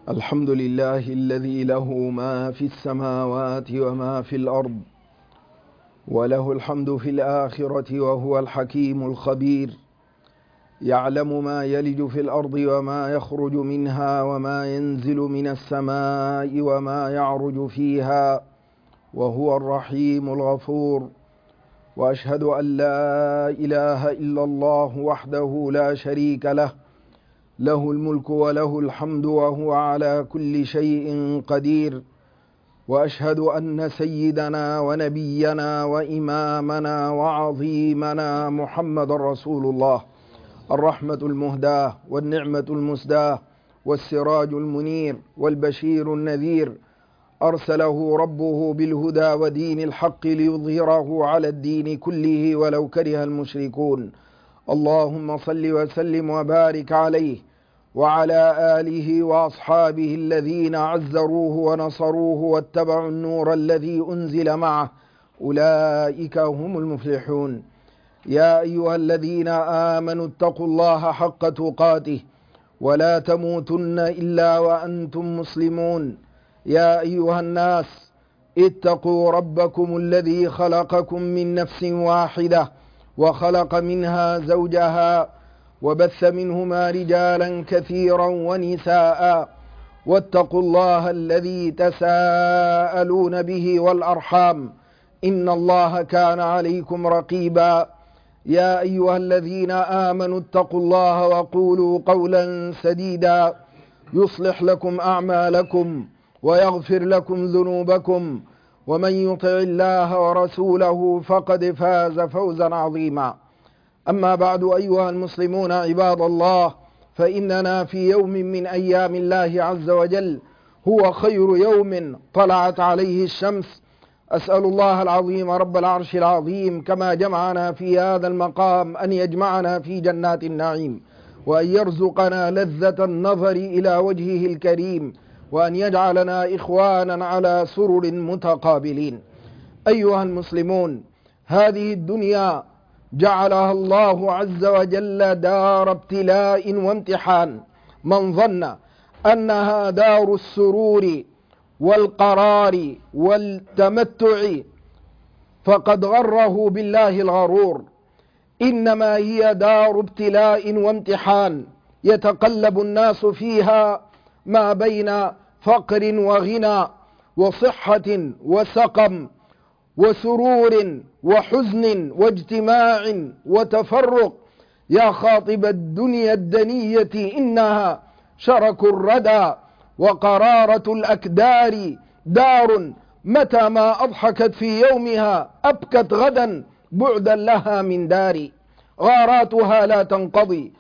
الحمد لله الذي له ما في السماوات وما في الأرض، وله الحمد في الآخرة، وهو الحكيم الخبير، يعلم ما يلج في الأرض وما يخرج منها وما ينزل من السماء وما يعرج فيها، وهو الرحيم الغفور. وأشهد أن لا إله إلا الله وحده لا شريك له، له الملك وله الحمد وهو على كل شيء قدير. وأشهد أن سيدنا ونبينا وإمامنا وعظيمنا محمد رسول الله، الرحمة المهداة والنعمة المسداة والسراج المنير والبشير النذير، أرسله ربه بالهدى ودين الحق ليظهره على الدين كله ولو كره المشركون. اللهم صل وسلم وبارك عليه وعلى آله وأصحابه الذين عزروه ونصروه واتبعوا النور الذي أنزل معه، أولئك هم المفلحون. يا أيها الذين آمنوا اتقوا الله حق تقاته ولا تموتن إلا وأنتم مسلمون. يا أيها الناس اتقوا ربكم الذي خلقكم من نفس واحدة وخلق منها زوجها وبث منهما رجالا كثيرا ونساء، واتقوا الله الذي تساءلون به والأرحام، إن الله كان عليكم رقيبا. يا أيها الذين آمنوا اتقوا الله وقولوا قولا سديدا يصلح لكم أعمالكم ويغفر لكم ذنوبكم، ومن يطع الله ورسوله فقد فاز فوزا عظيما. أما بعد، أيها المسلمون عباد الله، فإننا في يوم من أيام الله عز وجل هو خير يوم طلعت عليه الشمس. أسأل الله العظيم رب العرش العظيم كما جمعنا في هذا المقام أن يجمعنا في جنات النعيم، وأن يرزقنا لذة النظر إلى وجهه الكريم، وأن يجعلنا إخوانا على سرر متقابلين. أيها المسلمون، هذه الدنيا جعلها الله عز وجل دار ابتلاء وامتحان. من ظن أنها دار السرور والقرار والتمتع فقد غره بالله الغرور، إنما هي دار ابتلاء وامتحان يتقلب الناس فيها ما بين فقر وغنى وصحة وسقم وسرور وحزن واجتماع وتفرق. يا خاطب الدنيا الدنية إنها شرك الردى وقرارة الأكدار، دار متى ما أضحكت في يومها أبكت غدا بعدا لها من دار. غاراتها لا تنقضي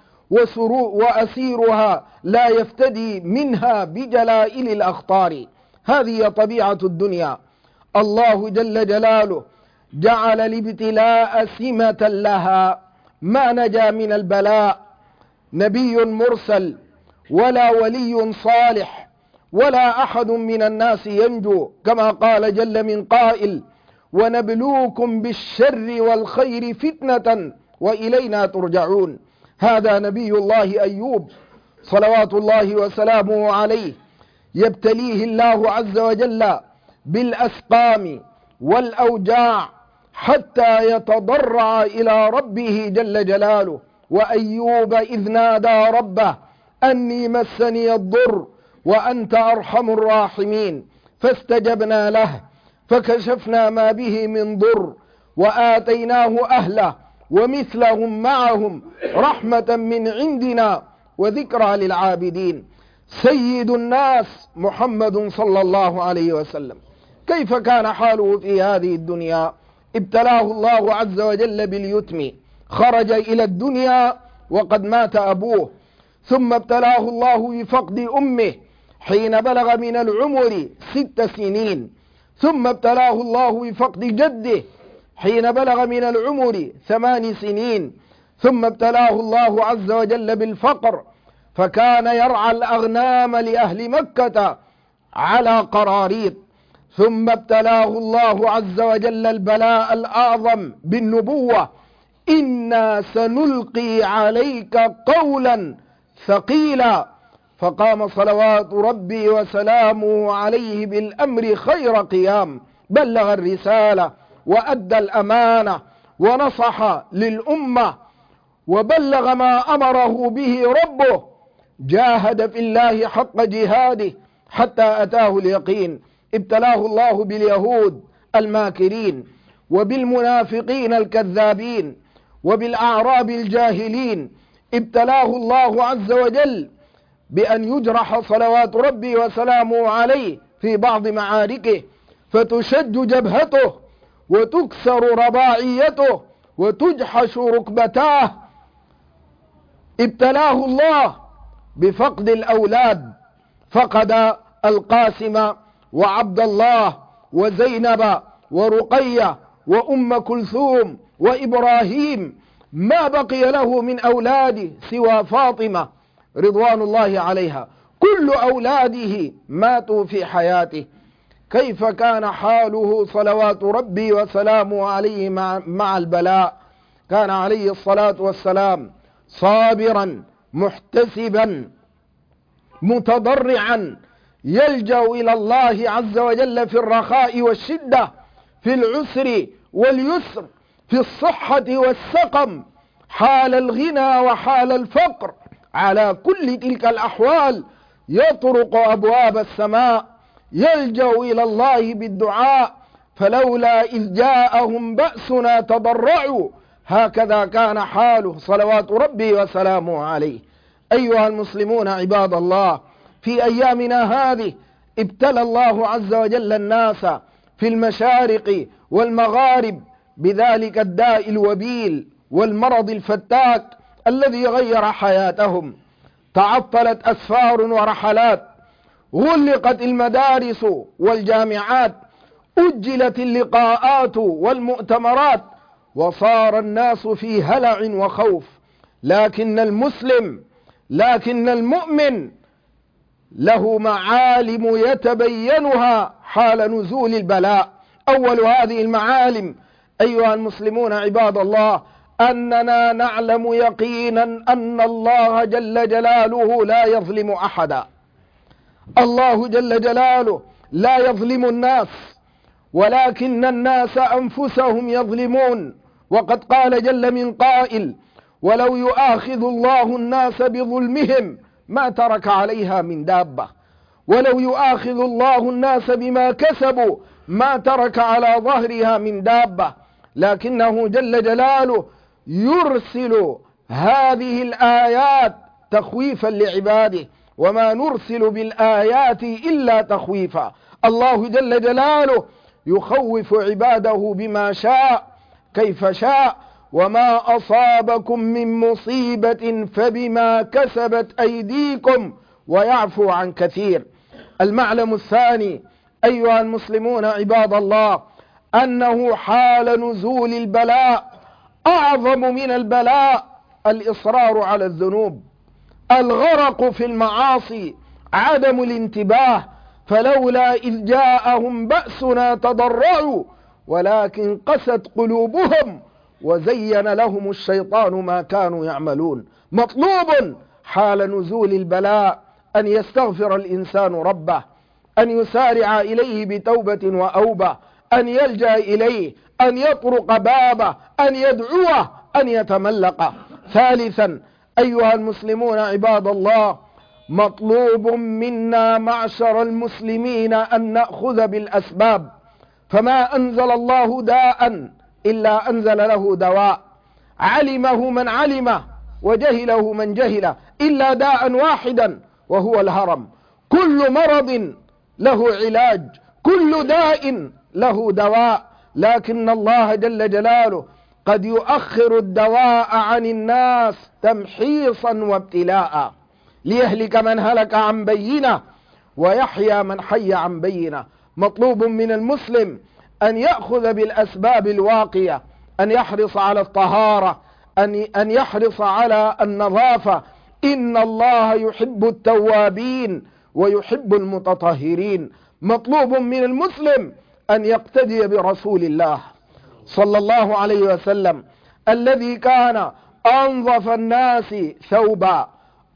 وأسيرها لا يفتدي منها بجلائل الأخطار. هذه طبيعة الدنيا. الله جل جلاله جعل الابتلاء سمة لها، ما نجا من البلاء نبي مرسل ولا ولي صالح ولا أحد من الناس ينجو، كما قال جل من قائل: ونبلوكم بالشر والخير فتنة وإلينا ترجعون. هذا نبي الله أيوب صلوات الله وسلامه عليه، يبتليه الله عز وجل بالأسقام والأوجاع حتى يتضرع إلى ربه جل جلاله. وأيوب إذ نادى ربه أني مسني الضر وأنت أرحم الراحمين، فاستجبنا له فكشفنا ما به من ضر وآتيناه أهله ومثلهم معهم رحمة من عندنا وذكرى للعابدين. سيد الناس محمد صلى الله عليه وسلم، كيف كان حاله في هذه الدنيا؟ ابتلاه الله عز وجل باليتم، خرج إلى الدنيا وقد مات أبوه، ثم ابتلاه الله بفقد أمه حين بلغ من العمر 6 سنين، ثم ابتلاه الله بفقد جده حين بلغ من العمر 8 سنين، ثم ابتلاه الله عز وجل بالفقر فكان يرعى الأغنام لأهل مكة على قراريط، ثم ابتلاه الله عز وجل البلاء الأعظم بالنبوة: إنا سنلقي عليك قولا ثقيلا. فقام صلوات ربي وسلامه عليه بالأمر خير قيام، بلغ الرسالة وأدى الأمانة ونصح للأمة وبلغ ما أمره به ربه، جاهد في الله حق جهاده حتى أتاه اليقين. ابتلاه الله باليهود الماكرين، وبالمنافقين الكذابين، وبالأعراب الجاهلين. ابتلاه الله عز وجل بأن يجرح صلوات ربي وسلامه عليه في بعض معاركه، فتشج جبهته وتكسر رباعيته وتجحش ركبتاه. ابتلاه الله بفقد الأولاد، فقد القاسم وعبد الله وزينب ورقية وأم كلثوم وإبراهيم، ما بقي له من أولاده سوى فاطمة رضوان الله عليها، كل أولاده ماتوا في حياته. كيف كان حاله صلوات ربي وسلامه عليه مع البلاء؟ كان عليه الصلاة والسلام صابرا محتسبا متضرعا، يلجأ إلى الله عز وجل في الرخاء والشدة، في العسر واليسر، في الصحة والسقم، حال الغنى وحال الفقر. على كل تلك الأحوال يطرق أبواب السماء، يلجأ إلى الله بالدعاء. فلولا إذ جاءهم بأسنا تضرعوا، هكذا كان حاله صلوات ربي وسلامه عليه. أيها المسلمون عباد الله، في أيامنا هذه ابتلى الله عز وجل الناس في المشارق والمغارب بذلك الداء الوبيل والمرض الفتاك الذي غير حياتهم. تعطلت أسفار ورحلات، غلقت المدارس والجامعات، أجلت اللقاءات والمؤتمرات، وصار الناس في هلع وخوف. لكن المؤمن له معالم يتبينها حال نزول البلاء. أول هذه المعالم أيها المسلمون عباد الله أننا نعلم يقينا أن الله جل جلاله لا يظلم أحدا. الله جل جلاله لا يظلم الناس، ولكن الناس أنفسهم يظلمون. وقد قال جل من قائل: ولو يؤاخذ الله الناس بظلمهم ما ترك عليها من دابة، ولو يؤاخذ الله الناس بما كسبوا ما ترك على ظهرها من دابة. لكنه جل جلاله يرسل هذه الآيات تخويفا لعباده، وما نرسل بالآيات إلا تخويفا. الله جل جلاله يخوف عباده بما شاء كيف شاء. وما أصابكم من مصيبة فبما كسبت أيديكم ويعفو عن كثير. المعلم الثاني أيها المسلمون عباد الله أنه حال نزول البلاء أعظم من البلاء الإصرار على الذنوب، الغرق في المعاصي، عدم الانتباه. فلولا إذ جاءهم بأسنا تضرعوا ولكن قست قلوبهم وزين لهم الشيطان ما كانوا يعملون. مطلوب حال نزول البلاء أن يستغفر الإنسان ربه، أن يسارع إليه بتوبة وأوبة، أن يلجأ إليه، أن يطرق بابه، أن يدعوه، أن يتملقه. ثالثا أيها المسلمون عباد الله مطلوب منا معشر المسلمين أن نأخذ بالأسباب، فما أنزل الله داء إلا أنزل له دواء، علمه من علمه وجهله من جهله، إلا داء واحدا وهو الهرم. كل مرض له علاج، كل داء له دواء، لكن الله جل جلاله قد يؤخر الدواء عن الناس تمحيصا وابتلاء، ليهلك من هلك عن بينه ويحيى من حي عن بينه. مطلوب من المسلم أن يأخذ بالأسباب الواقية، أن يحرص على الطهارة، أن يحرص على النظافة. إن الله يحب التوابين ويحب المتطهرين. مطلوب من المسلم أن يقتدي برسول الله صلى الله عليه وسلم الذي كان أنظف الناس ثوبا،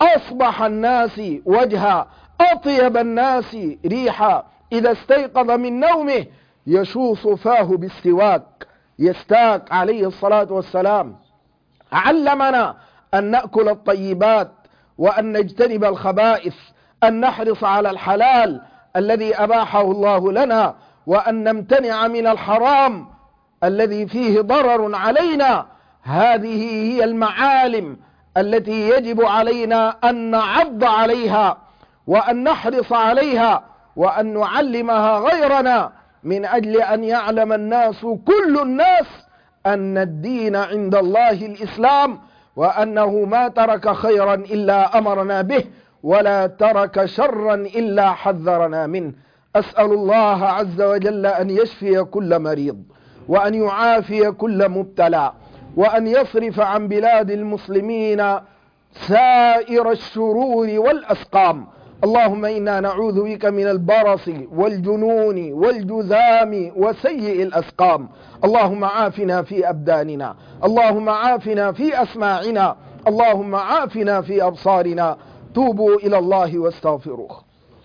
أصبح الناس وجها، أطيب الناس ريحا، إذا استيقظ من نومه يشوص فاه بالسواك، يستاك عليه الصلاة والسلام. علمنا أن نأكل الطيبات وأن نجتنب الخبائث، أن نحرص على الحلال الذي أباحه الله لنا، وأن نمتنع من الحرام الذي فيه ضرر علينا. هذه هي المعالم التي يجب علينا أن نعض عليها وأن نحرص عليها وأن نعلمها غيرنا، من أجل أن يعلم الناس، كل الناس، أن الدين عند الله الإسلام، وأنه ما ترك خيرا إلا أمرنا به، ولا ترك شرا إلا حذرنا منه. أسأل الله عز وجل أن يشفي كل مريض، وأن يعافي كل مبتلى، وأن يصرف عن بلاد المسلمين سائر الشرور والأسقام. اللهم إنا نعوذ بك من البرص والجنون والجذام وسيء الأسقام. اللهم عافنا في أبداننا، اللهم عافنا في أسماعنا، اللهم عافنا في أبصارنا. توبوا إلى الله واستغفروه.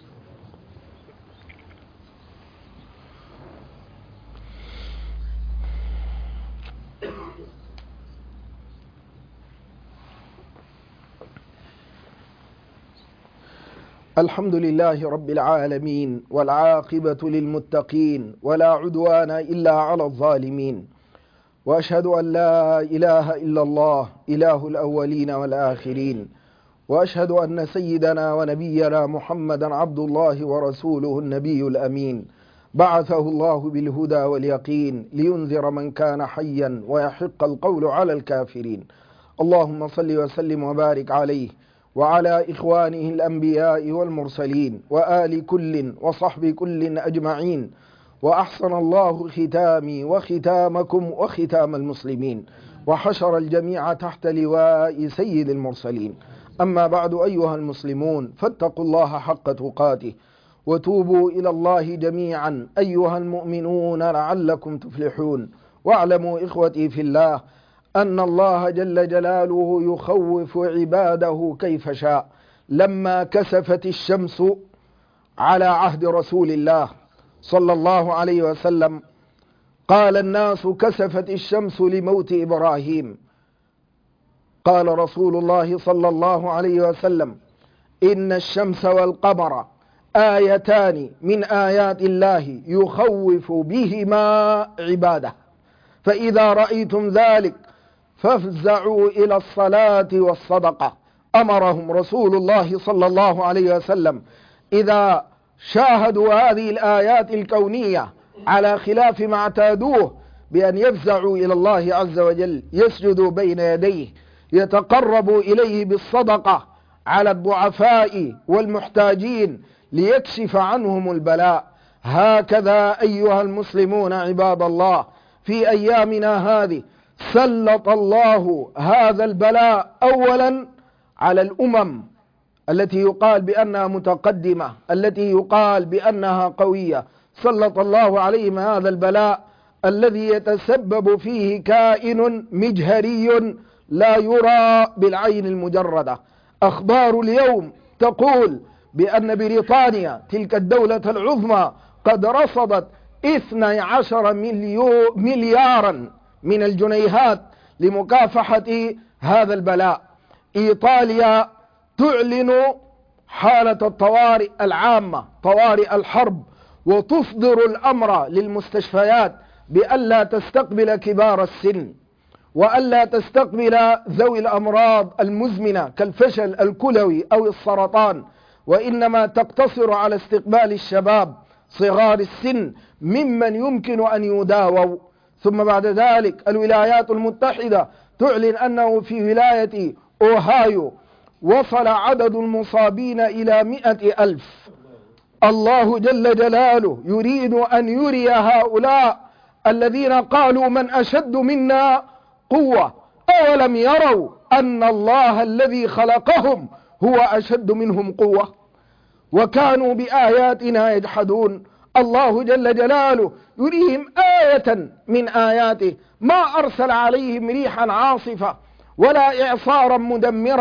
الحمد لله رب العالمين، والعاقبة للمتقين، ولا عدوان إلا على الظالمين، وأشهد أن لا إله إلا الله إله الأولين والآخرين، وأشهد أن سيدنا ونبينا محمدا عبد الله ورسوله النبي الأمين، بعثه الله بالهدى واليقين لينذر من كان حيا ويحق القول على الكافرين. اللهم صل وسلم وبارك عليه وعلى إخوانه الأنبياء والمرسلين وآل كل وصحب كل أجمعين. وأحسن الله ختامي وختامكم وختام المسلمين، وحشر الجميع تحت لواء سيد المرسلين. أما بعد، أيها المسلمون، فاتقوا الله حق تقاته، وتوبوا إلى الله جميعا أيها المؤمنون لعلكم تفلحون. واعلموا إخوتي في الله أن الله جل جلاله يخوف عباده كيف شاء. لما كسفت الشمس على عهد رسول الله صلى الله عليه وسلم، قال الناس: كسفت الشمس لموت إبراهيم. قال رسول الله صلى الله عليه وسلم: إن الشمس والقمر آيتان من آيات الله يخوف بهما عباده، فإذا رأيتم ذلك فافزعوا إلى الصلاة والصدقة. أمرهم رسول الله صلى الله عليه وسلم إذا شاهدوا هذه الآيات الكونية على خلاف ما اعتادوه بأن يفزعوا إلى الله عز وجل، يسجدوا بين يديه، يتقربوا إليه بالصدقة على الضعفاء والمحتاجين ليكشف عنهم البلاء. هكذا أيها المسلمون عباد الله، في أيامنا هذه سلط الله هذا البلاء أولا على الأمم التي يقال بأنها متقدمة، التي يقال بأنها قوية. سلط الله عليهم هذا البلاء الذي يتسبب فيه كائن مجهري لا يرى بالعين المجردة. أخبار اليوم تقول بأن بريطانيا تلك الدولة العظمى قد رصدت 12 مليارا من الجنيهات لمكافحة هذا البلاء. إيطاليا تعلن حالة الطوارئ العامة، طوارئ الحرب، وتصدر الأمر للمستشفيات بألا تستقبل كبار السن، وألا تستقبل ذوي الأمراض المزمنة كالفشل الكلوي أو السرطان، وإنما تقتصر على استقبال الشباب صغار السن ممن يمكن أن يداووا. ثم بعد ذلك الولايات المتحدة تعلن أنه في ولاية أوهايو وصل عدد المصابين إلى 100,000. الله جل جلاله يريد أن يري هؤلاء الذين قالوا: من أشد منا قوة، أولم يروا أن الله الذي خلقهم هو أشد منهم قوة، وكانوا بآياتنا يجحدون. الله جل جلاله يريهم آية من آياته، ما أرسل عليهم ريحا عاصفة ولا إعصارا مدمرا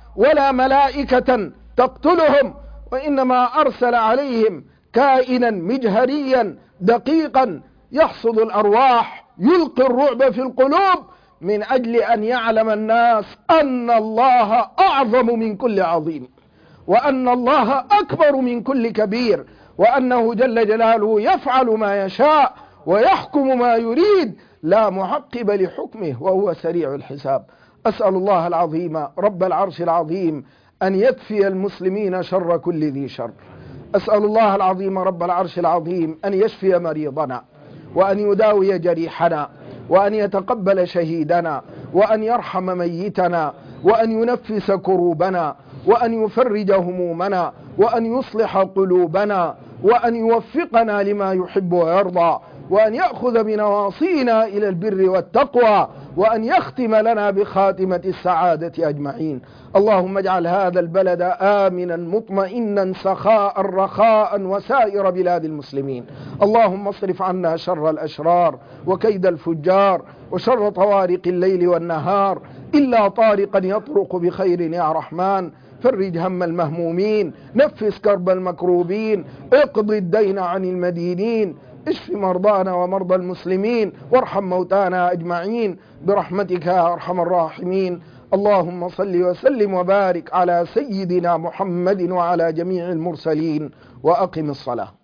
ولا ملائكة تقتلهم، وإنما أرسل عليهم كائنا مجهريا دقيقا يحصد الأرواح، يلقي الرعب في القلوب، من أجل أن يعلم الناس أن الله أعظم من كل عظيم، وأن الله أكبر من كل كبير، وأنه جل جلاله يفعل ما يشاء ويحكم ما يريد، لا معقب لحكمه، وهو سريع الحساب. أسأل الله العظيم رب العرش العظيم أن يكفي المسلمين شر كل ذي شر. أسأل الله العظيم رب العرش العظيم أن يشفي مريضنا، وأن يداوي جريحنا، وأن يتقبل شهيدنا، وأن يرحم ميتنا، وأن ينفس كروبنا، وأن يفرج همومنا، وأن يصلح قلوبنا، وأن يوفقنا لما يحب ويرضى، وأن يأخذ بنواصينا إلى البر والتقوى، وأن يختم لنا بخاتمة السعادة أجمعين. اللهم اجعل هذا البلد آمنا مطمئنا سخاء رخاء وسائر بلاد المسلمين. اللهم اصرف عنا شر الأشرار وكيد الفجار وشر طوارق الليل والنهار، إلا طارقا يطرق بخير يا رحمن. فرج هم المهمومين، نفس كرب المكروبين، اقض الدين عن المدينين، اشف مرضانا ومرضى المسلمين، وارحم موتانا أجمعين برحمتك يا أرحم الراحمين. اللهم صل وسلم وبارك على سيدنا محمد وعلى جميع المرسلين، وأقم الصلاة.